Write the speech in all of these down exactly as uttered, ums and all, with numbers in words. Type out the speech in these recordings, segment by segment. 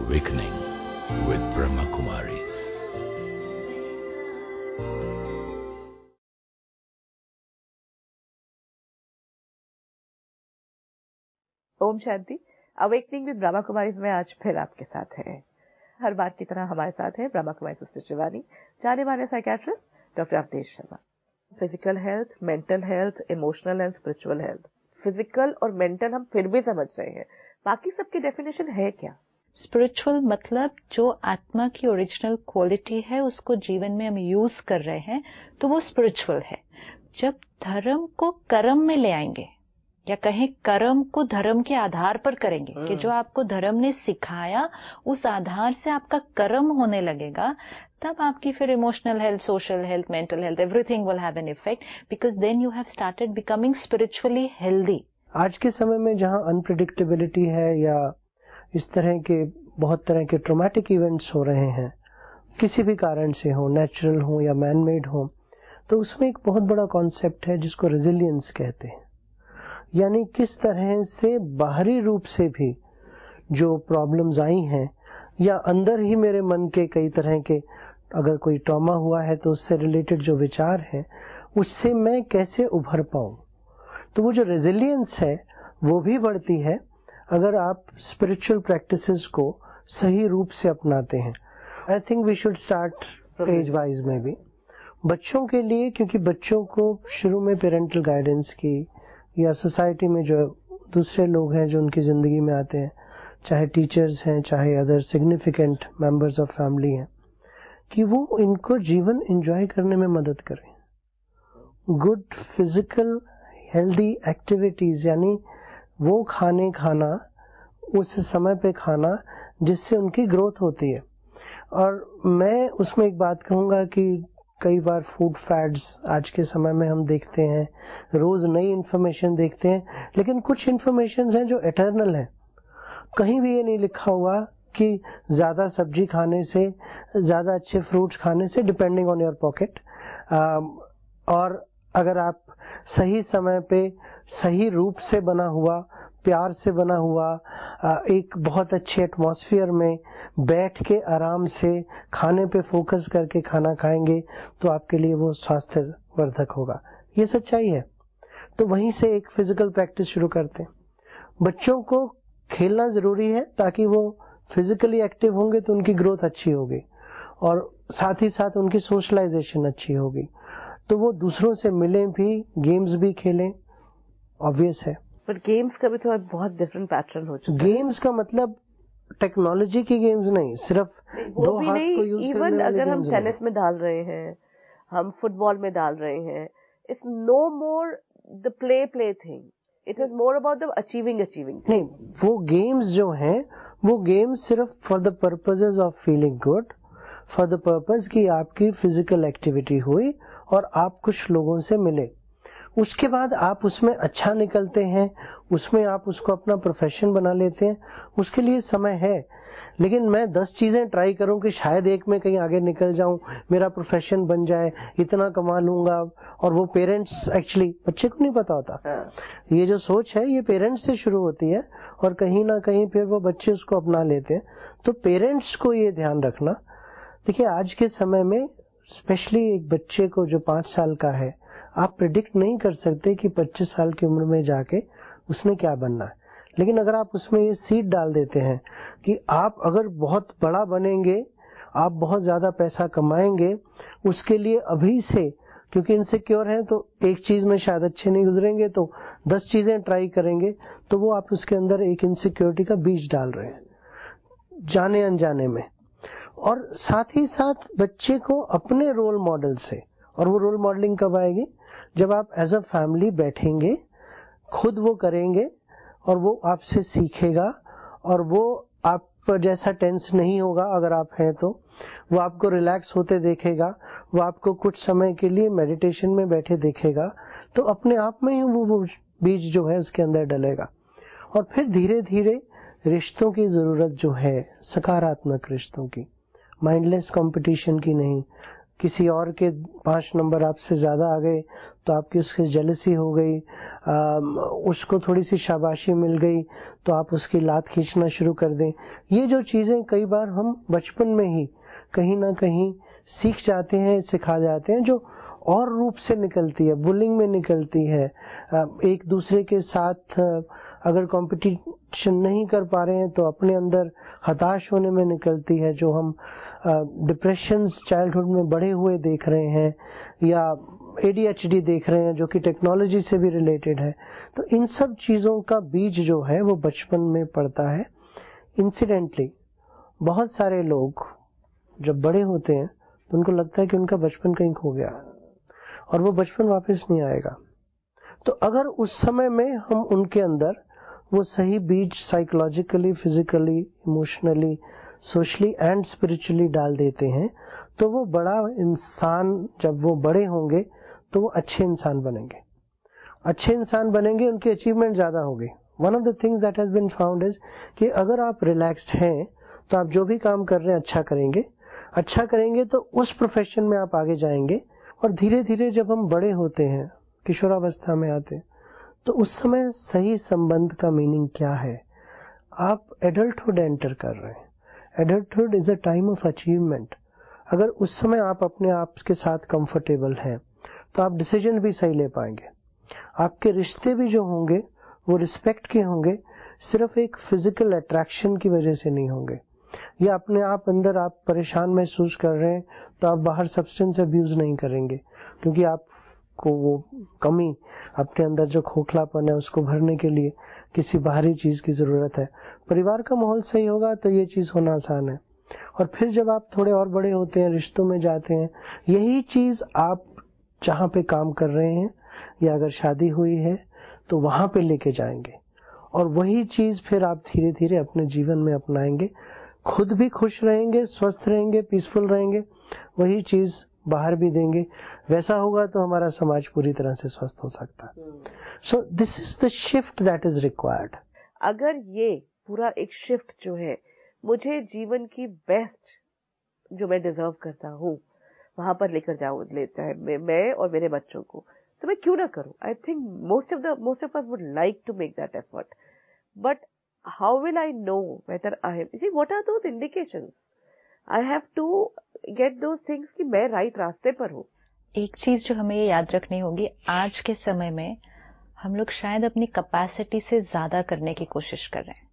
Awakening with Brahma Kumaris. ओम शांति। Awakening with Brahma Kumaris में आज फिर आपके साथ है। हर बार की तरह हमारे साथ है ब्रह्मा कुमारी सिस्टर शिवानी, जाने माने psychiatrist doctor Awadhesh Sharma. Physical health, mental health, emotional and spiritual health. Physical और मेंटल हम फिर भी समझ रहे हैं, बाकी सबकी डेफिनेशन है क्या? स्पिरिचुअल मतलब जो आत्मा की ओरिजिनल क्वालिटी है उसको जीवन में हम यूज कर रहे हैं तो वो स्पिरिचुअल है। जब धर्म को कर्म में ले आएंगे या कहें कर्म को धर्म के आधार पर करेंगे कि जो आपको धर्म ने सिखाया उस आधार से आपका कर्म होने लगेगा, तब आपकी फिर emotional health, social health, mental health, everything will have an effect because then you have started becoming spiritually healthy. आज के समय में जहां अनप्रेडिक्टेबिलिटी है या इस तरह के बहुत तरह के ट्रॉमेटिक इवेंट्स हो रहे हैं, किसी भी कारण से हो, नेचुरल हो या मैन मेड हो, तो उसमें एक बहुत बड़ा कॉन्सेप्ट है जिसको रेजिलियंस कहते हैं। यानी किस तरह से बाहरी रूप से भी जो प्रॉब्लम्स आई हैं या अंदर ही मेरे मन के कई तरह के अगर कोई ट्रॉमा हुआ है तो उससे रिलेटेड जो विचार हैं उससे मैं कैसे उभर पाऊं। तो वो जो रेजिलियंस है वो भी बढ़ती है अगर आप स्पिरिचुअल प्रैक्टिसेस को सही रूप से अपनाते हैं। I think we should start age wise में भी बच्चों के लिए, क्योंकि बच्चों को शुरू में पेरेंटल गाइडेंस की या सोसाइटी में जो दूसरे लोग हैं जो उनकी जिंदगी में आते हैं, चाहे टीचर्स हैं चाहे other significant members of family हैं, कि वो इनको जीवन एंजॉय करने में मदद करें। गुड फिजिकल हेल्दी एक्टिविटीज, यानी वो खाने खाना उस समय पे खाना जिससे उनकी ग्रोथ होती है। और मैं उसमें एक बात कहूंगा कि कई बार फूड फैड्स आज के समय में हम देखते हैं, रोज नई इंफॉर्मेशन देखते हैं, लेकिन कुछ इंफॉर्मेशन हैं जो एटर्नल है। कहीं भी ये नहीं लिखा हुआ कि ज्यादा सब्जी खाने से, ज्यादा अच्छे फ्रूट्स खाने से, डिपेंडिंग ऑन योर पॉकेट, और अगर आप सही समय पे सही रूप से बना हुआ, प्यार से बना हुआ, एक बहुत अच्छे एटमॉस्फेयर में बैठ के आराम से खाने पे फोकस करके खाना खाएंगे तो आपके लिए वो स्वास्थ्य वर्धक होगा। ये सच्चाई है। तो वहीं से एक फिजिकल प्रैक्टिस शुरू करते हैं। बच्चों को खेलना जरूरी है ताकि वो फिजिकली एक्टिव होंगे तो उनकी ग्रोथ अच्छी होगी और साथ ही साथ उनकी सोशलाइजेशन अच्छी होगी, तो वो दूसरों से मिलें भी, गेम्स भी खेलें। ऑब्वियस है। पर गेम्स का भी तो बहुत डिफरेंट पैटर्न हो चुका है। गेम्स का मतलब टेक्नोलॉजी की गेम्स नहीं, सिर्फ दो हाथ को यूज करने वाले गेम्स। अगर हम टेनिस में डाल रहे हैं, हम फुटबॉल में डाल रहे हैं, it's no more the play play thing, it is more about the achieving achieving नहीं, वो गेम्स जो हैं वो गेम्स सिर्फ for the purposes of feeling good, for the purpose कि आपकी फिजिकल एक्टिविटी हुई और आप कुछ लोगों से मिले। उसके बाद आप उसमें अच्छा निकलते हैं, उसमें आप उसको अपना प्रोफेशन बना लेते हैं, उसके लिए समय है। लेकिन मैं दस चीजें ट्राई करूं कि शायद एक में कहीं आगे निकल जाऊं, मेरा प्रोफेशन बन जाए, इतना कमा लूंगा, और वो पेरेंट्स एक्चुअली बच्चे को नहीं पता होता। ये जो सोच है ये पेरेंट्स से शुरू होती है और कहीं ना कहीं फिर वो बच्चे उसको अपना लेते हैं। तो पेरेंट्स को ये ध्यान रखना, देखिए आज के समय में स्पेशली एक बच्चे को जो पांच साल का है, आप प्रिडिक्ट नहीं कर सकते कि पच्चीस साल की उम्र में जाके उसने क्या बनना है। लेकिन अगर आप उसमें ये सीड डाल देते हैं कि आप अगर बहुत बड़ा बनेंगे, आप बहुत ज्यादा पैसा कमाएंगे, उसके लिए अभी से, क्योंकि इनसिक्योर हैं तो एक चीज में शायद अच्छे नहीं गुजरेंगे तो दस चीजें ट्राई करेंगे, तो वो आप उसके अंदर एक इनसिक्योरिटी का बीज डाल रहे हैं जाने अनजाने में। और साथ ही साथ बच्चे को अपने रोल मॉडल से, और वो रोल मॉडलिंग कब आएगी, जब आप एज अ फैमिली बैठेंगे, खुद वो करेंगे और वो आपसे सीखेगा, और वो आप जैसा टेंस नहीं होगा अगर आप हैं तो, वो आपको रिलैक्स होते देखेगा, वो आपको कुछ समय के लिए मेडिटेशन में बैठे देखेगा, तो अपने आप में ही वो, वो बीज जो है उसके अंदर डलेगा। और फिर धीरे धीरे रिश्तों की जरूरत जो है, सकारात्मक रिश्तों की, माइंडलेस कंपटीशन की नहीं, किसी और के पांच नंबर आपसे ज्यादा आ गए तो आपकी उससे जेलसी हो गई, आ, उसको थोड़ी सी शाबाशी मिल गई तो आप उसकी लात खींचना शुरू कर दें। ये जो चीजें कई बार हम बचपन में ही कहीं ना कहीं सीख जाते हैं, सिखा जाते हैं, जो और रूप से निकलती है, बुलिंग में निकलती है, एक दूसरे के साथ अगर कंपटीशन नहीं कर पा रहे हैं तो अपने अंदर हताश होने में निकलती है, जो हम डिप्रेशन चाइल्डहुड में बढ़े हुए देख रहे हैं, या ए डी एच डी देख रहे हैं जो कि टेक्नोलॉजी से भी रिलेटेड है। तो इन सब चीजों का बीज जो है वो बचपन में पड़ता है। इंसिडेंटली बहुत सारे लोग जब बड़े होते हैं तो उनको लगता है कि उनका बचपन कहीं खो गया और वो बचपन वापस नहीं आएगा। तो अगर उस समय में हम उनके अंदर वो सही बीज psychologically, physically, emotionally, socially and spiritually डाल देते हैं तो वो बड़ा इंसान, जब वो बड़े होंगे तो वो अच्छे इंसान बनेंगे। अच्छे इंसान बनेंगे, उनकी अचीवमेंट ज्यादा होगी। One of the things that has been found is कि अगर आप रिलैक्स्ड हैं तो आप जो भी काम कर रहे हैं अच्छा करेंगे। अच्छा करेंगे तो उस प्रोफेशन में आप आगे जाएंगे। और धीरे धीरे जब हम बड़े होते हैं, किशोरावस्था में आते हैं, तो उस समय सही संबंध का मीनिंग क्या है? आप एडल्टहुड एंटर कर रहे हैं। Adulthood is a time of achievement. अगर उस समय आप अपने आप के साथ कंफर्टेबल हैं तो आप डिसीजन भी सही ले पाएंगे। आपके रिश्ते भी जो होंगे वो रिस्पेक्ट के होंगे, सिर्फ एक फिजिकल अट्रैक्शन की वजह से नहीं होंगे। या अपने आप अंदर आप परेशान महसूस कर रहे हैं तो आप बाहर सब्सटेंस अब्यूज नहीं करेंगे, क्योंकि आपको वो कमी, अपने अंदर जो खोखलापन है उसको भरने के लिए किसी बाहरी चीज की जरूरत है। परिवार का माहौल सही होगा तो ये चीज होना आसान है। और फिर जब आप थोड़े और बड़े होते हैं, रिश्तों में जाते हैं, यही चीज आप जहाँ पे काम कर रहे हैं या अगर शादी हुई है तो वहां पे लेके जाएंगे, और वही चीज फिर आप धीरे धीरे अपने जीवन में अपनाएंगे। खुद भी खुश रहेंगे, स्वस्थ रहेंगे, पीसफुल रहेंगे, वही चीज बाहर भी देंगे। वैसा होगा तो हमारा समाज पूरी तरह से स्वस्थ हो सकता है। So this is the shift that is required. अगर ये पूरा एक शिफ्ट जो है, मुझे जीवन की बेस्ट जो मैं डिजर्व करता हूँ वहां पर लेकर जाऊं लेता है मैं, मैं और मेरे बच्चों को, तो मैं क्यों ना करूं? I think most of the most of us would like to make that effort, but how will I know whether I am, see what are those indications? I have to get those things कि मैं right रास्ते पर हूँ। एक चीज जो हमें ये याद रखनी होगी, आज के समय में हम लोग शायद अपनी कैपेसिटी से ज्यादा करने की कोशिश कर रहे हैं।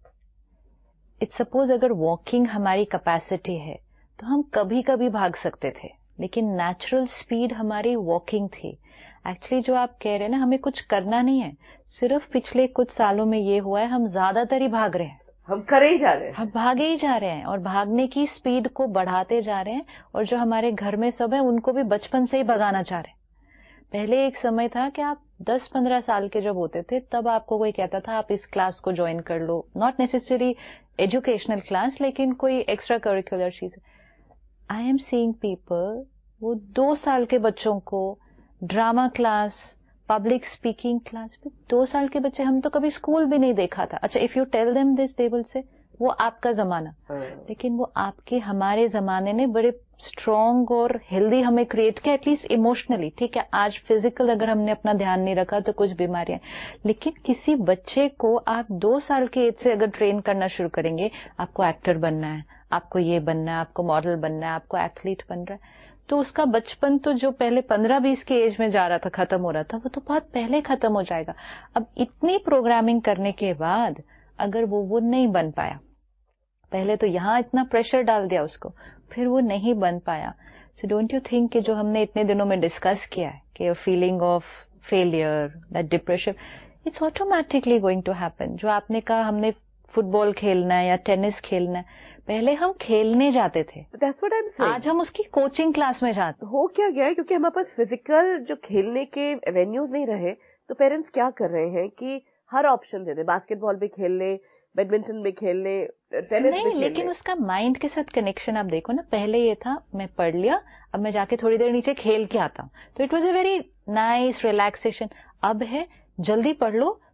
इट्स सपोज अगर वॉकिंग हमारी कैपेसिटी है तो हम कभी कभी भाग सकते थे, लेकिन नेचुरल स्पीड हमारी वॉकिंग थी। एक्चुअली जो आप कह रहे हैं ना, हमें कुछ करना नहीं है, सिर्फ पिछले कुछ सालों में ये हुआ है हम ज्यादातर ही भाग रहे हैं, हम करे ही जा रहे हैं, हम भागे ही जा रहे हैं और भागने की स्पीड को बढ़ाते जा रहे हैं। और जो हमारे घर में सब है उनको भी बचपन से ही भगाना चाह रहे हैं। पहले एक समय था कि आप दस पंद्रह साल के जब होते थे तब आपको कोई कहता था आप इस क्लास को ज्वाइन कर लो, नॉट नेसेसरी एजुकेशनल क्लास, लेकिन कोई एक्स्ट्रा करिकुलर चीज। आई एम सीइंग पीपल, वो दो साल के बच्चों को drama class, public speaking class में, दो साल के बच्चे, हम तो कभी स्कूल भी नहीं देखा था। अच्छा, if you tell them this table से, वो आपका जमाना, लेकिन वो आपके हमारे जमाने ने बड़े स्ट्रॉन्ग और हेल्दी हमें क्रिएट किया, एटलीस्ट इमोशनली। ठीक है, आज फिजिकल अगर हमने अपना ध्यान नहीं रखा तो कुछ बीमारियां, लेकिन किसी बच्चे को आप दो साल के एज से अगर ट्रेन करना शुरू करेंगे, आपको एक्टर बनना है, आपको ये बनना है, आपको मॉडल बनना है, आपको एथलीट बन रहा है, तो उसका बचपन तो जो पहले पंद्रह बीस के एज में जा रहा था, खत्म हो रहा था, वो तो बहुत पहले खत्म हो जाएगा। अब इतनी प्रोग्रामिंग करने के बाद अगर वो वो नहीं बन पाया, पहले तो यहाँ इतना प्रेशर डाल दिया उसको, फिर वो नहीं बन पाया, सो डोंट यू थिंक कि जो हमने इतने दिनों में डिस्कस किया है कि feeling of failure, that depression, it's automatically going to happen. जो आपने कहा हमने फुटबॉल खेलना है या टेनिस खेलना है, पहले हम खेलने जाते थे, That's what I'm saying. आज हम उसकी कोचिंग क्लास में जाते। हो क्या गया है, क्योंकि हमारे पास फिजिकल जो खेलने के एवेन्यूज नहीं रहे, तो पेरेंट्स क्या कर रहे हैं कि हर ऑप्शन दे दे, बास्केटबॉल भी खेल ले, बैडमिंटन भी खेल ले, टेनिस भी खेल ले। लेकिन उसका माइंड के साथ कनेक्शन आप देखो ना, पहले ये था मैं पढ़ लिया, अब मैं जाके थोड़ी देर नीचे खेल के आता हूँ, तो it was a very nice relaxation. अब है जल्दी पढ़ लो,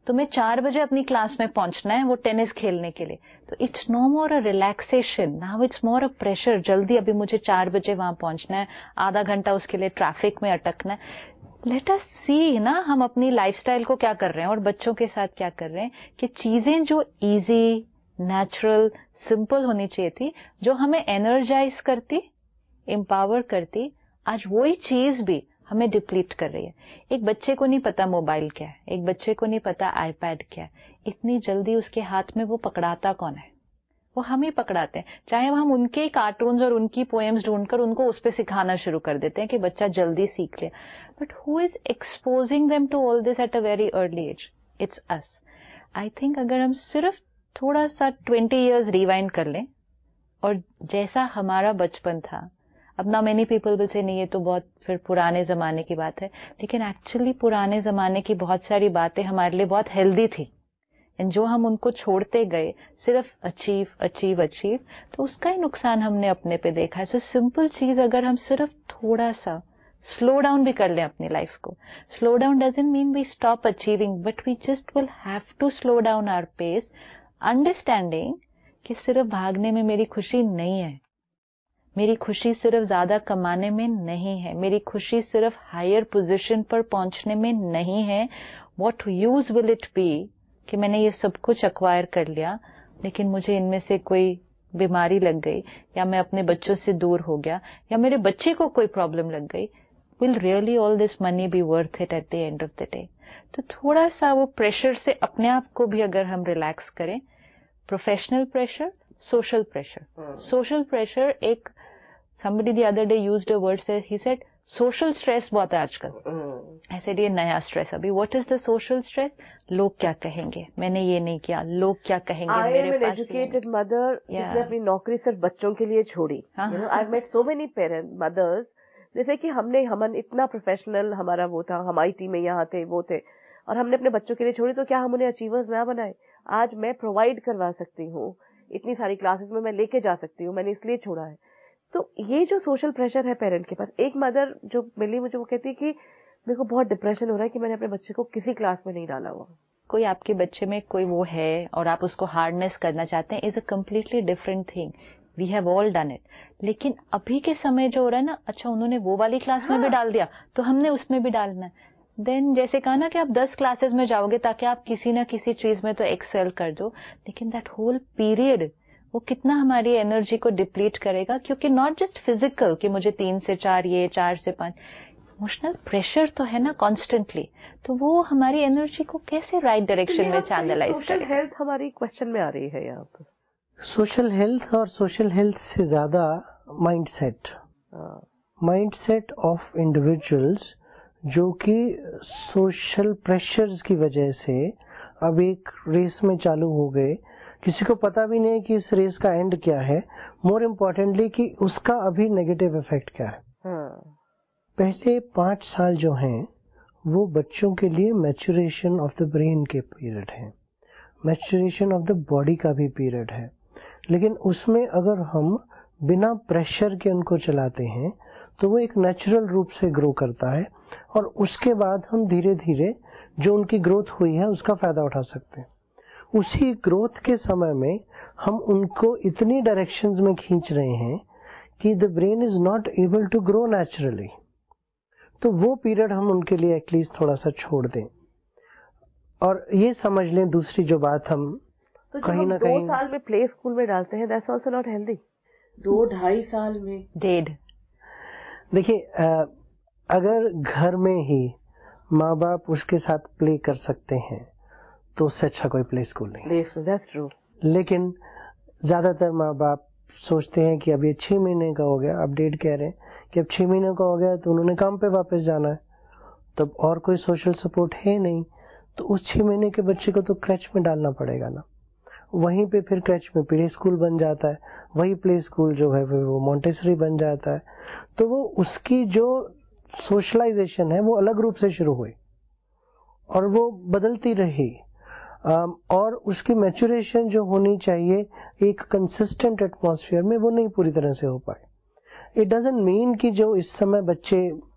तुम्हें चार बजे अपनी क्लास में पहुंचना है वो टेनिस खेलने के लिए, तो it's no more a relaxation, now it's more a pressure, जल्दी अभी मुझे चार बजे वहां पहुंचना है, आधा घंटा उसके लिए ट्रैफिक में अटकना है। लेट अस सी ना हम अपनी लाइफस्टाइल को क्या कर रहे हैं और बच्चों के साथ क्या कर रहे हैं कि चीजें जो इजी, नेचुरल, सिंपल होनी चाहिए थी, जो हमें एनर्जाइज करती, एम्पावर करती, आज वही चीज भी हमें डिप्लीट कर रही है। एक बच्चे को नहीं पता मोबाइल क्या है, एक बच्चे को नहीं पता आईपैड क्या है, इतनी जल्दी उसके हाथ में वो पकड़ाता कौन है? वो हम ही पकड़ाते हैं। चाहे हम उनके कार्टून्स और उनकी पोएम्स ढूंढकर उनको उस पे सिखाना शुरू कर देते हैं कि बच्चा जल्दी सीख ले, but who is exposing them to all this at a very early age? It's us. I think अगर हम सिर्फ थोड़ा सा ट्वेंटी इयर्स रिवाइंड कर लें और जैसा हमारा बचपन था, अब ना मेनी पीपल विल से नहीं ये तो बहुत फिर पुराने जमाने की बात है, लेकिन एक्चुअली पुराने जमाने की बहुत सारी बातें हमारे लिए बहुत हेल्दी थी, एंड जो हम उनको छोड़ते गए सिर्फ अचीव अचीव अचीव, तो उसका ही नुकसान हमने अपने पे देखा है। सो सिंपल चीज अगर हम सिर्फ थोड़ा सा स्लो डाउन भी कर लें अपनी लाइफ को, slow down doesn't mean we stop achieving, but we just will have to slow down our pace, understanding कि सिर्फ भागने में मेरी खुशी नहीं है, मेरी खुशी सिर्फ ज्यादा कमाने में नहीं है, मेरी खुशी सिर्फ हायर पोजीशन पर पहुंचने में नहीं है। What use will it be कि मैंने ये सब कुछ एक्वायर कर लिया, लेकिन मुझे इनमें से कोई बीमारी लग गई, या मैं अपने बच्चों से दूर हो गया, या मेरे बच्चे को कोई प्रॉब्लम लग गई, will really all this money be worth it at the end of the day? तो थोड़ा सा वो प्रेशर से अपने आप को भी अगर हम रिलैक्स करें, professional pressure, social pressure, social pressure एक somebody the other day used a word, said he said social stress बहुत है आजकल। I said ये नया स्ट्रेस अभी। what is the social stress? लोग क्या कहेंगे, मैंने ये नहीं किया, लोग क्या कहेंगे, I मेरे am an pass educated mother जिसने अपनी नौकरी सिर्फ बच्चों के लिए छोड़ी। you know, I've met so many parents, mothers, जैसे कि हमने हमन इतना प्रोफेशनल हमारा वो था, हम आई टी में यहाँ थे वो थे, और हमने अपने बच्चों के लिए छोड़ी, तो क्या हम उन्हें अचीवर्स ना बनाए? आज मैं प्रोवाइड करवा सकती हूँ, इतनी सारी क्लासेस में मैं लेके जा सकती हूँ, मैंने इसलिए छोड़ा है। तो ये जो सोशल प्रेशर है पेरेंट के पास, एक मदर जो मिली मुझे वो कहती है कि मेरे को बहुत डिप्रेशन हो रहा है कि मैंने अपने बच्चे को किसी क्लास में नहीं डाला हुआ। कोई आपके बच्चे में कोई वो है और आप उसको हार्डनेस करना चाहते हैं, is a completely different thing, we have all done it. लेकिन अभी के समय जो हो रहा है ना, अच्छा उन्होंने वो वाली क्लास हाँ। में भी डाल दिया तो हमने उसमें भी डालना है। देन जैसे कहा ना कि आप दस क्लासेस में जाओगे ताकि आप किसी ना किसी चीज में तो एक्सेल कर दो, लेकिन दैट होल पीरियड वो कितना हमारी एनर्जी को डिप्लीट करेगा, क्योंकि नॉट जस्ट फिजिकल कि मुझे तीन से चार ये, चार से पांच, इमोशनल प्रेशर तो है ना कॉन्स्टेंटली, तो वो हमारी एनर्जी को कैसे राइट डायरेक्शन में चैनलाइज करेगा? सोशल हेल्थ हमारी क्वेश्चन में आ रही है यहाँ पर। सोशल हेल्थ और सोशल हेल्थ से ज्यादा माइंडसेट, माइंडसेट ऑफ इंडिविजुअल्स जो कि सोशल प्रेशर्स की वजह से अब एक रेस में चालू हो गए, किसी को पता भी नहीं कि इस रेस का एंड क्या है, मोर इम्पोर्टेंटली कि उसका अभी नेगेटिव इफेक्ट क्या है। हाँ। पहले पांच साल जो हैं वो बच्चों के लिए मैच्योरेशन ऑफ द ब्रेन के पीरियड है, मैच्योरेशन ऑफ द बॉडी का भी पीरियड है, लेकिन उसमें अगर हम बिना प्रेशर के उनको चलाते हैं तो वो एक नेचुरल रूप से ग्रो करता है, और उसके बाद हम धीरे धीरे जो उनकी ग्रोथ हुई है उसका फायदा उठा सकते हैं। उसी ग्रोथ के समय में हम उनको इतनी डायरेक्शंस में खींच रहे हैं कि the brain is not able to grow naturally, तो वो पीरियड हम उनके लिए एटलीस्ट थोड़ा सा छोड़ दें। और ये समझ लें दूसरी जो बात हम तो कहीं ना कहीं दो साल में प्ले स्कूल में डालते हैं, दैट्स आल्सो नॉट हेल्दी। दो ढाई साल में डेड। देखिए, अगर घर में ही माँ बाप उसके साथ प्ले कर सकते हैं तो उससे अच्छा कोई प्ले स्कूल नहीं। That's true. लेकिन ज्यादातर माँ बाप सोचते हैं कि अब ये छह महीने का हो गया, अब डेढ़ कह रहे हैं कि अब छह महीने का हो गया तो उन्होंने काम पे वापस जाना है, तब और कोई सोशल सपोर्ट है नहीं, तो उस छह महीने के बच्चे को तो क्रच में डालना पड़ेगा ना। वहीं पे फिर क्रच में प्ले स्कूल बन जाता है, वही प्ले स्कूल जो है वो मोंटेसरी बन जाता है, तो वो उसकी जो सोशलाइजेशन है वो अलग रूप से शुरू हुई और वो बदलती रही, और उसकी मैच्योरेशन जो होनी चाहिए एक कंसिस्टेंट एटमॉस्फेयर में वो नहीं पूरी तरह से हो पाए। इट डजंट मीन कि जो इस समय बच्चे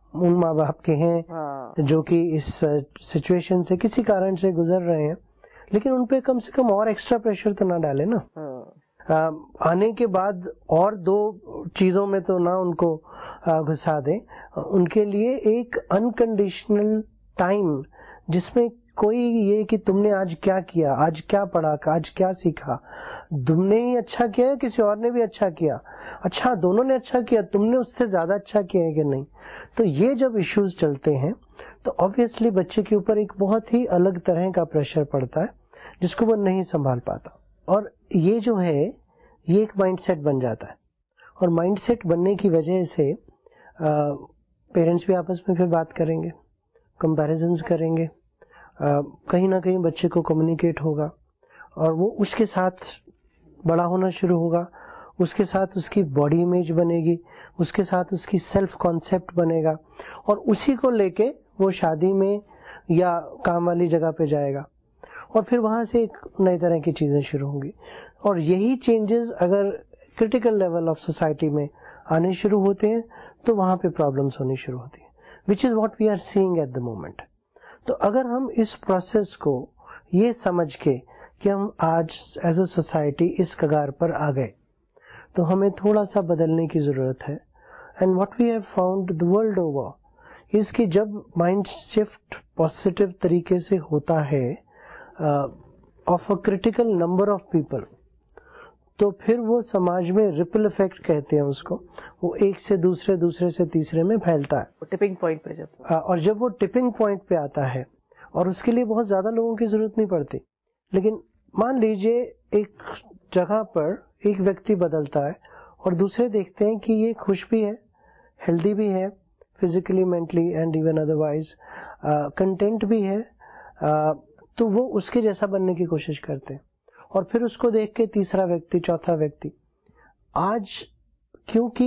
उन माँ बाप के हैं हाँ। जो कि इस सिचुएशन से किसी कारण से गुजर रहे हैं, लेकिन उन पे कम से कम और एक्स्ट्रा प्रेशर तो ना डाले ना। हाँ। आ, आने के बाद और दो चीजों में तो ना उनको घुसा दे। उनके लिए एक अनकंडीशनल टाइम जिसमें कोई ये कि तुमने आज क्या किया, आज क्या पढ़ा, आज क्या सीखा, तुमने ही अच्छा किया है किसी और ने भी अच्छा किया, अच्छा दोनों ने अच्छा किया, तुमने उससे ज्यादा अच्छा किया है कि नहीं। तो ये जब इश्यूज चलते हैं तो ऑब्वियसली बच्चे के ऊपर एक बहुत ही अलग तरह का प्रेशर पड़ता है जिसको वो नहीं संभाल पाता। और ये जो है ये एक माइंडसेट बन जाता है, और माइंडसेट बनने की वजह से पेरेंट्स भी आपस में फिर बात करेंगे, कंपैरिजंस करेंगे, आ, कहीं ना कहीं बच्चे को कम्युनिकेट होगा और वो उसके साथ बड़ा होना शुरू होगा, उसके साथ उसकी बॉडी इमेज बनेगी, उसके साथ उसकी सेल्फ कॉन्सेप्ट बनेगा, और उसी को लेके वो शादी में या काम वाली जगह पे जाएगा और फिर वहां से एक नई तरह की चीजें शुरू होंगी। और यही चेंजेस अगर क्रिटिकल लेवल ऑफ सोसाइटी में आने शुरू होते हैं तो वहां पे प्रॉब्लम्स होनी शुरू होती है, which is what we are seeing at the moment. तो अगर हम इस प्रोसेस को ये समझ के कि हम आज एज अ सोसाइटी इस कगार पर आ गए तो हमें थोड़ा सा बदलने की जरूरत है। And what we have found the world over is कि जब माइंड शिफ्ट पॉजिटिव तरीके से होता है of a critical number of people, तो फिर वो समाज में रिपल इफेक्ट कहते हैं उसको, वो एक से दूसरे दूसरे से तीसरे में फैलता है। टिपिंग पॉइंट पे जब आ, और जब वो टिपिंग पॉइंट पे आता है, और उसके लिए बहुत ज्यादा लोगों की जरूरत नहीं पड़ती, लेकिन मान लीजिए एक जगह पर एक व्यक्ति बदलता है और दूसरे देखते हैं कि ये खुश भी है, हेल्दी भी है, physically, mentally and even otherwise content भी है, आ, तो वो उसके जैसा बनने की कोशिश करते हैं। और फिर उसको देख के तीसरा व्यक्ति, चौथा व्यक्ति, आज क्योंकि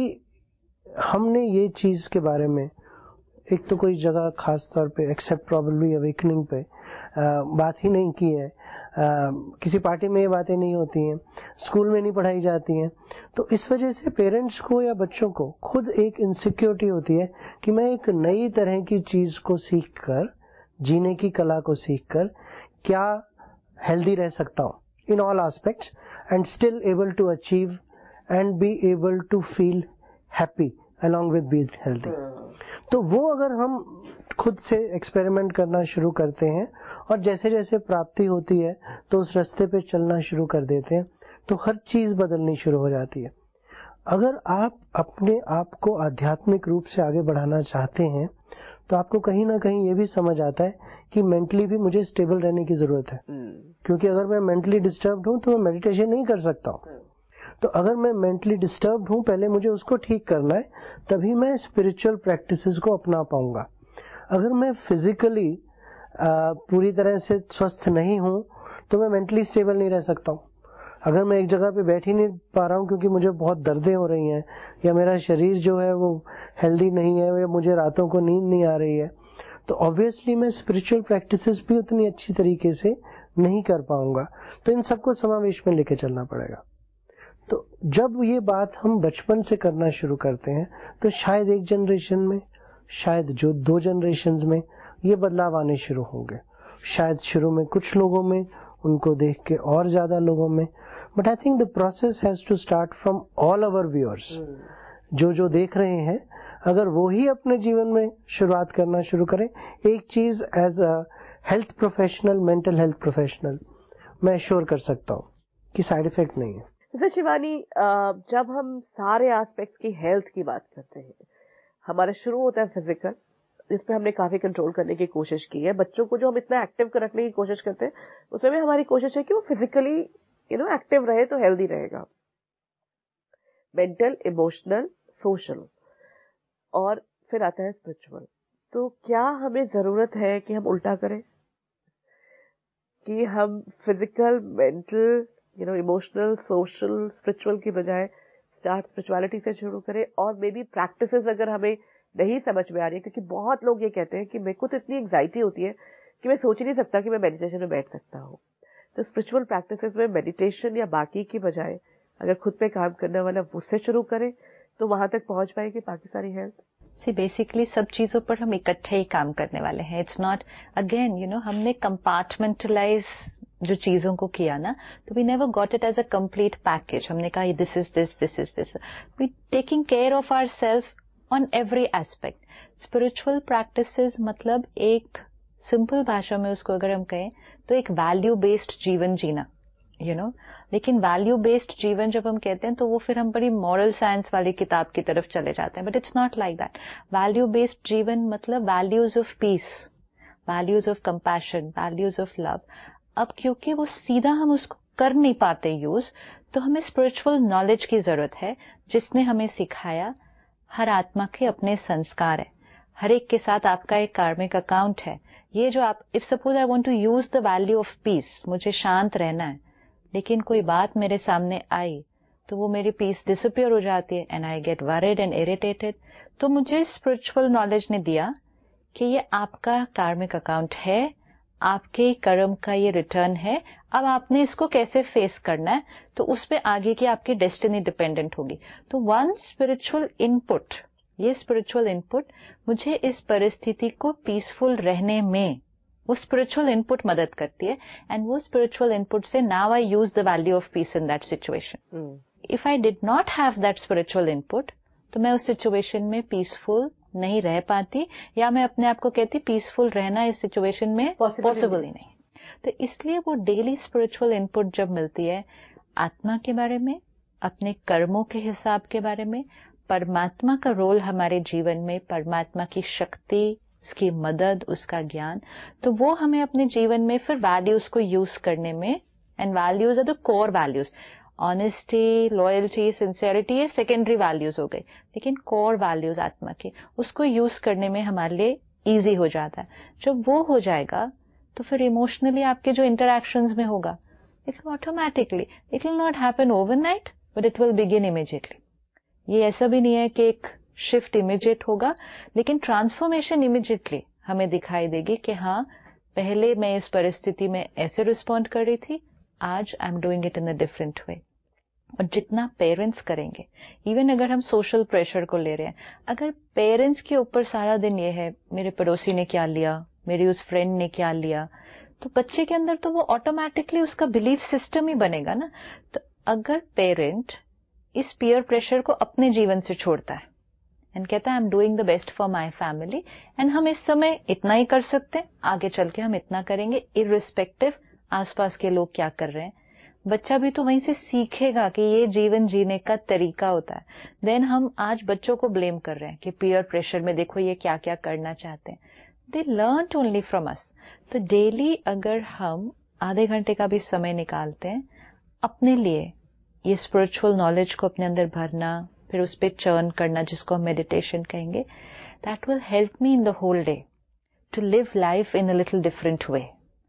हमने ये चीज के बारे में एक तो कोई जगह खास तौर पे एक्सेप्ट प्रॉबेबली अवेकनिंग पे आ, बात ही नहीं की है, आ, किसी पार्टी में ये बातें नहीं होती हैं, स्कूल में नहीं पढ़ाई जाती हैं, तो इस वजह से पेरेंट्स को या बच्चों को खुद एक इनसिक्योरिटी होती है कि मैं एक नई तरह की चीज को सीख कर, जीने की कला को सीख कर क्या हेल्दी रह सकता हूँ in all aspects and still able to achieve and be able to feel happy along with being healthy. तो वो अगर हम खुद से एक्सपेरिमेंट करना शुरू करते हैं और जैसे जैसे प्राप्ति होती है तो उस रास्ते पे चलना शुरू कर देते हैं तो हर चीज बदलनी शुरू हो जाती है। अगर आप अपने आप को आध्यात्मिक रूप से आगे बढ़ाना चाहते हैं तो आपको कहीं ना कहीं ये भी समझ आता है कि मेंटली भी मुझे स्टेबल रहने की जरूरत है, क्योंकि अगर मैं मेंटली डिस्टर्ब्ड हूं तो मैं मेडिटेशन नहीं कर सकता हूं। तो अगर मैं मेंटली डिस्टर्ब्ड हूं, पहले मुझे उसको ठीक करना है, तभी मैं स्पिरिचुअल प्रैक्टिसेस को अपना पाऊंगा। अगर मैं फिजिकली पूरी तरह से स्वस्थ नहीं हूं तो मैं मेंटली स्टेबल नहीं रह सकता हूं। अगर मैं एक जगह पे बैठ ही नहीं पा रहा हूं क्योंकि मुझे बहुत दर्दें हो रही हैं, या मेरा शरीर जो है वो हेल्दी नहीं है, या मुझे रातों को नींद नहीं आ रही है, तो ऑब्वियसली मैं स्पिरिचुअल प्रैक्टिसेस भी उतनी अच्छी तरीके से नहीं कर पाऊंगा। तो इन सबको समावेश में लेके चलना पड़ेगा। तो जब ये बात हम बचपन से करना शुरू करते हैं तो शायद एक जनरेशन में, शायद जो दो जनरेशन्स में ये बदलाव आने शुरू होंगे। शायद शुरू में कुछ लोगों में, उनको देख के और ज्यादा लोगों में, but I think the process has to start from all our viewers. जो जो देख रहे हैं, अगर वो ही अपने जीवन में शुरुआत करना शुरू करें, एक चीज as a health professional, mental health professional, मैं श्योर कर सकता हूँ कि साइड इफेक्ट नहीं है। जैसे शिवानी, जब हम सारे एस्पेक्ट्स की हेल्थ की बात करते हैं, हमारा शुरू होता है फिजिकल, जिसपे हमने काफी कंट्रोल करने की कोशिश की है। बच्चों को जो हम इतना एक्टिव रखने की कोशिश करते हैं, उसमें भी हमारी कोशिश है कि वो फिजिकली यू नो एक्टिव रहे तो हेल्दी रहेगा। मेंटल, इमोशनल, सोशल, और फिर आता है स्पिरिचुअल। तो क्या हमें जरूरत है कि हम उल्टा करें, कि हम physical, mental, you know emotional, social, spiritual की बजाय स्टार्ट स्पिरिचुअलिटी से शुरू करें? और मे बी प्रैक्टिसेस अगर हमें नहीं समझ में आ रही है, क्योंकि बहुत लोग ये कहते हैं कि मेरे को तो इतनी एंग्जाइटी होती है कि मैं सोच ही नहीं सकता कि मैं मेडिटेशन में बैठ सकता हूँ। तो स्पिरिचुअल प्रैक्टिसेस में मेडिटेशन या बाकी की बजाय अगर खुद पे काम करने वाला उससे शुरू करें तो वहां तक पहुंच पाएगी बाकी सारी हेल्थ। सी बेसिकली सब चीजों पर हम इकट्ठे ही काम करने वाले हैं. It's not again you know हमने कंपार्टमेंटलाइज जो चीजों को किया ना, तो we never got it as a complete package. हमने कहा this is this this is this. We taking care of our self on every aspect. Spiritual practices मतलब एक सिंपल भाषा में उसको अगर हम कहें तो एक वैल्यू बेस्ड जीवन जीना, यू you नो know? लेकिन वैल्यू बेस्ड जीवन जब हम कहते हैं तो वो फिर हम बड़ी मॉरल साइंस वाली किताब की तरफ चले जाते हैं. But it's not like that. Value based जीवन मतलब values of peace, values of compassion, values of love. अब क्योंकि वो सीधा हम उसको कर नहीं पाते यूज, तो हमें स्पिरिचुअल नॉलेज की जरूरत है जिसने हमें सिखाया हर आत्मा के अपने संस्कार है, हर एक के साथ आपका एक कार्मिक अकाउंट है. ये जो आप if suppose I want to use the value of peace, मुझे शांत रहना है, लेकिन कोई बात मेरे सामने आई तो वो मेरी पीस डिसअपियर हो जाती है and I get worried and irritated. तो मुझे स्पिरिचुअल नॉलेज ने दिया कि ये आपका कार्मिक अकाउंट है, आपके कर्म का ये रिटर्न है. अब आपने इसको कैसे फेस करना है, तो उस पे आगे की आपकी डेस्टिनी डिपेंडेंट होगी. तो वन स्पिरिचुअल इनपुट, ये स्पिरिचुअल इनपुट मुझे इस परिस्थिति को पीसफुल रहने में, वो स्पिरिचुअल इनपुट मदद करती है. एंड वो स्पिरिचुअल इनपुट से now I use the value of peace in that situation. If I did not have that spiritual input, तो मैं उस सिचुएशन में पीसफुल नहीं रह पाती, या मैं अपने आप को कहती पीसफुल रहना इस सिचुएशन में पॉसिबल ही नहीं. तो इसलिए वो डेली स्पिरिचुअल इनपुट जब मिलती है आत्मा के बारे में, अपने कर्मों के हिसाब के बारे में, परमात्मा का रोल हमारे जीवन में, परमात्मा की शक्ति, उसकी मदद, उसका ज्ञान, तो वो हमें अपने जीवन में फिर वैल्यूज को यूज करने में. And values are the core values. Honesty, loyalty, sincerity ये सेकेंडरी वैल्यूज हो गई, लेकिन कोर वैल्यूज आत्मा की, उसको यूज करने में हमारे लिए इजी हो जाता है. जब वो हो जाएगा तो फिर इमोशनली आपके जो इंटरैक्शंस में होगा, it will automatically, it will not happen overnight, but it will begin immediately. ये ऐसा भी नहीं है कि एक शिफ्ट इमीडिएट होगा, लेकिन ट्रांसफॉर्मेशन इमीडिएटली हमें दिखाई देगी कि हाँ, पहले मैं इस परिस्थिति में ऐसे रिस्पॉन्ड कर रही थी, आज I am doing it in a different way. और जितना पेरेंट्स करेंगे, इवन अगर हम सोशल प्रेशर को ले रहे हैं, अगर पेरेंट्स के ऊपर सारा दिन ये है मेरे पड़ोसी ने क्या लिया, मेरी उस फ्रेंड ने क्या लिया, तो बच्चे के अंदर तो वो ऑटोमेटिकली उसका बिलीफ सिस्टम ही बनेगा ना. तो अगर पेरेंट इस पीयर प्रेशर को अपने जीवन से छोड़ता है एंड कहता है I am doing the best for my family, and हम इस समय इतना ही कर सकते हैं, आगे चल के हम इतना करेंगे इररिस्पेक्टिव आसपास के लोग क्या कर रहे हैं. बच्चा भी तो वहीं से सीखेगा कि ये जीवन जीने का तरीका होता है. देन हम आज बच्चों को ब्लेम कर रहे हैं कि पीयर प्रेशर में देखो ये क्या क्या करना चाहते हैं. They learn only from us. तो डेली अगर हम आधे घंटे का भी समय निकालते हैं अपने लिए, ये स्पिरिचुअल नॉलेज को अपने अंदर भरना, फिर उस पर चर्न करना, जिसको हम मेडिटेशन कहेंगे, that will help me in the whole day to live life in a little different way,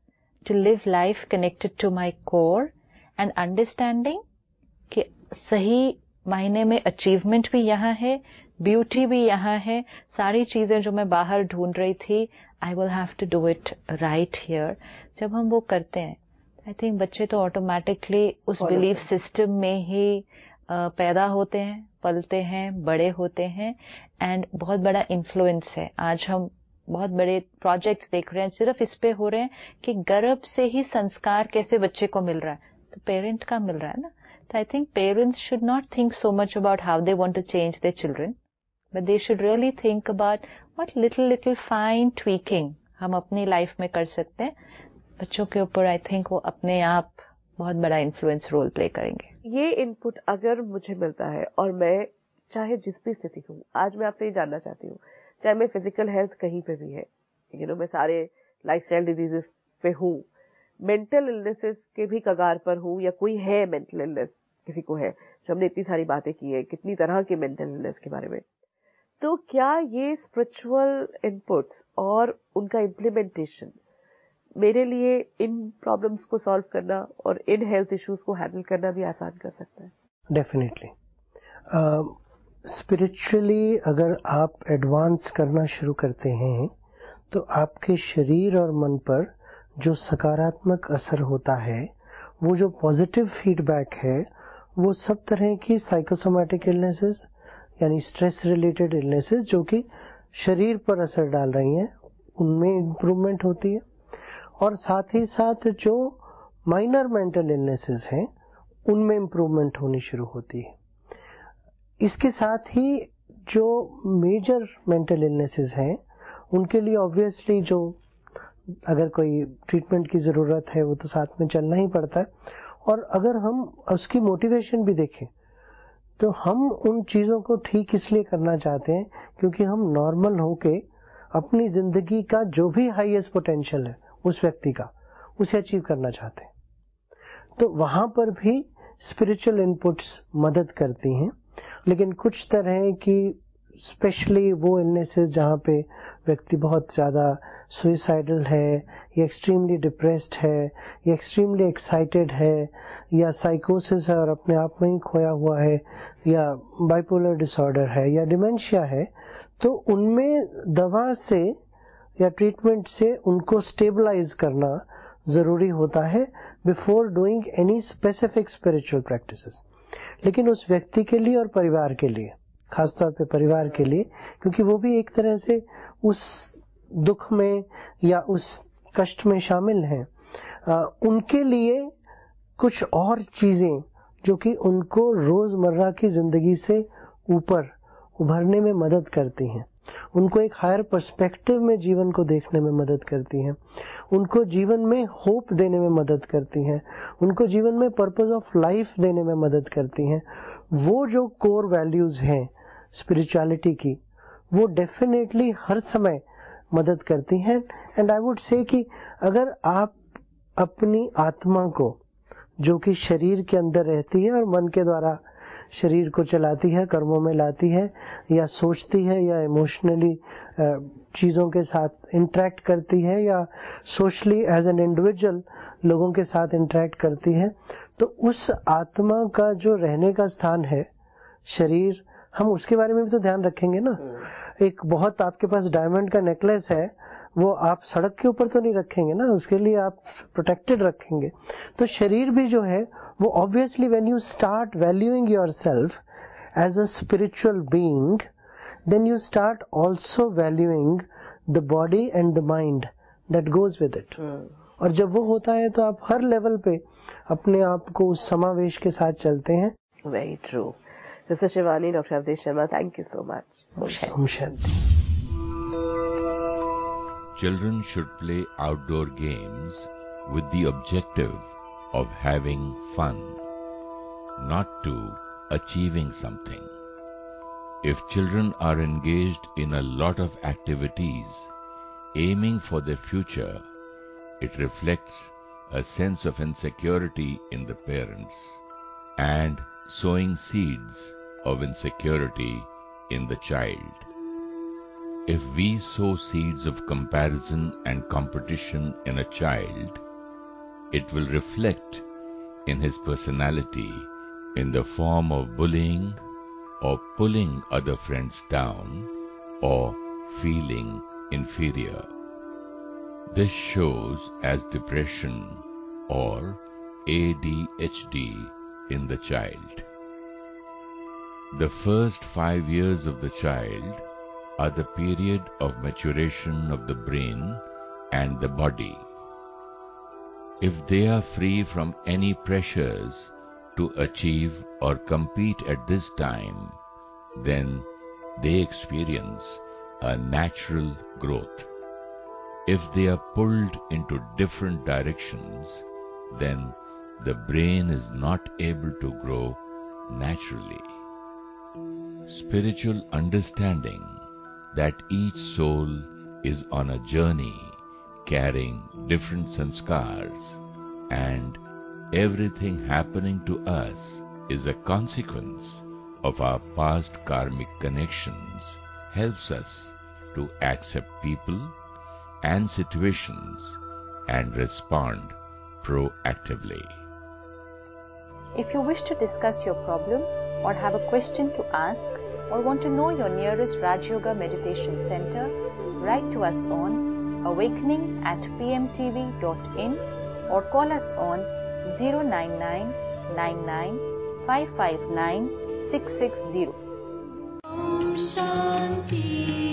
to live life connected to my core and understanding कि सही मायने में अचीवमेंट भी यहाँ है, ब्यूटी भी यहाँ है, सारी चीजें जो मैं बाहर ढूंढ रही थी, I will have to do it right here. जब हम वो करते हैं, आई थिंक बच्चे तो ऑटोमेटिकली उस बिलीफ सिस्टम में ही uh, पैदा होते हैं, पलते हैं, बड़े होते हैं. एंड बहुत बड़ा इन्फ्लुएंस है. आज हम बहुत बड़े प्रोजेक्ट्स देख रहे हैं, सिर्फ इस पे हो रहे हैं कि गर्भ से ही संस्कार कैसे बच्चे को मिल रहा है, तो पेरेंट का मिल रहा है ना. So I think parents should not think so much about how they want to change their children, but they should really think about what little little fine tweaking हम अपनी लाइफ में कर सकते हैं. बच्चों के ऊपर आई थिंक वो अपने आप बहुत बड़ा इन्फ्लुएंस रोल प्ले करेंगे. ये इनपुट अगर मुझे मिलता है और मैं चाहे जिस भी स्थिति हूँ, आज मैं आपसे ये जानना चाहती हूँ, चाहे मैं फिजिकल हेल्थ कहीं पे भी है, यू नो मैं सारे लाइफस्टाइल डिजीजेस पे हूँ, मेंटल इलनेसेस के भी कगार पर हूँ, या कोई है मेंटल इलनेस किसी को है, जो हमने इतनी सारी बातें की है कितनी तरह के मेंटल इलनेस के बारे में, तो क्या ये स्पिरिचुअल इनपुट्स और उनका इम्प्लीमेंटेशन मेरे लिए इन प्रॉब्लम्स को सॉल्व करना और इन हेल्थ इश्यूज को हैंडल करना भी आसान कर सकता है? डेफिनेटली. स्पिरिचुअली अगर आप एडवांस करना शुरू करते हैं तो आपके शरीर और मन पर जो सकारात्मक असर होता है, वो जो पॉजिटिव फीडबैक है, वो सब तरह की साइकोसोमैटिक इलनेसेस यानी स्ट्रेस रिलेटेड इलनेसेस जो कि शरीर पर असर डाल रही हैं, उनमें इम्प्रूवमेंट होती है। और साथ ही साथ जो माइनर मेंटल इलनेसेस हैं उनमें इम्प्रूवमेंट होनी शुरू होती है। इसके साथ ही जो मेजर मेंटल इलनेसेस हैं उनके लिए ऑब्वियसली जो अगर कोई ट्रीटमेंट की ज़रूरत है वो तो साथ में चलना ही पड़ता है। और अगर हम उसकी मोटिवेशन भी देखें तो हम उन चीज़ों को ठीक इसलिए करना चाहते हैं क्योंकि हम नॉर्मल होके अपनी ज़िंदगी का जो भी हाईएस्ट पोटेंशियल है उस व्यक्ति का, उसे अचीव करना चाहते हैं। तो वहाँ पर भी स्पिरिचुअल इनपुट्स मदद करती हैं। लेकिन कुछ तरह की स्पेशली वो इलनेसेस जहाँ पे व्यक्ति बहुत ज़्यादा सुइसाइडल है या एक्सट्रीमली डिप्रेस्ड है या एक्सट्रीमली एक्साइटेड है या साइकोसिस है और अपने आप में ही खोया हुआ है या बाइपोलर डिसऑर्डर है या डिमेंशिया है, तो उनमें दवा से या ट्रीटमेंट से उनको स्टेबलाइज करना ज़रूरी होता है before doing any specific spiritual practices. लेकिन उस व्यक्ति के लिए और परिवार के लिए, खासतौर पे परिवार के लिए, क्योंकि वो भी एक तरह से उस दुख में या उस कष्ट में शामिल हैं, आ, उनके लिए कुछ और चीजें जो कि उनको रोजमर्रा की जिंदगी से ऊपर उभरने में मदद करती हैं, उनको एक हायर पर्सपेक्टिव में जीवन को देखने में मदद करती हैं, उनको जीवन में होप देने में मदद करती हैं, उनको जीवन में पर्पस ऑफ लाइफ देने में मदद करती हैं। वो जो कोर वैल्यूज हैं स्पिरिचुअलिटी की, वो डेफिनेटली हर समय मदद करती हैं। एंड आई वुड से कि अगर आप अपनी आत्मा को, जो कि शरीर के अंदर रहती है और मन के द्वारा शरीर को चलाती है, कर्मों में लाती है या सोचती है या इमोशनली चीज़ों के साथ इंटरेक्ट करती है या सोशली एज एन इंडिविजुअल लोगों के साथ इंटरेक्ट करती है, तो उस आत्मा का जो रहने का स्थान है शरीर, हम उसके बारे में भी तो ध्यान रखेंगे ना। एक बहुत आपके पास डायमंड का नेकलेस है, वो आप सड़क के ऊपर तो नहीं रखेंगे ना, उसके लिए आप प्रोटेक्टेड रखेंगे। तो शरीर भी जो है वो obviously when you start valuing yourself as a spiritual being, then you start also valuing the body and the mind that goes with it. और जब वो होता है तो आप हर लेवल पे अपने आप को उस समावेश के साथ चलते हैं। Very true. Mister Shivani, Doctor Avdesh Sharma, thank you so much. Om Shanti. Children should play outdoor games with the objective of having fun, not to achieving something. If children are engaged in a lot of activities aiming for their future, it reflects a sense of insecurity in the parents and sowing seeds of insecurity in the child. If we sow seeds of comparison and competition in a child, it will reflect in his personality in the form of bullying or pulling other friends down or feeling inferior. This shows as depression or A D H D in the child. The first five years of the child are the period of maturation of the brain and the body. If they are free from any pressures to achieve or compete at this time, then they experience a natural growth. If they are pulled into different directions, then the brain is not able to grow naturally. Spiritual understanding that each soul is on a journey carrying different sanskars and everything happening to us is a consequence of our past karmic connections helps us to accept people and situations and respond proactively. If you wish to discuss your problem or have a question to ask or want to know your nearest Raj Yoga Meditation Center, write to us on awakening at p m t v dot in or call us on zero nine nine nine nine five five nine six six zero. Shanti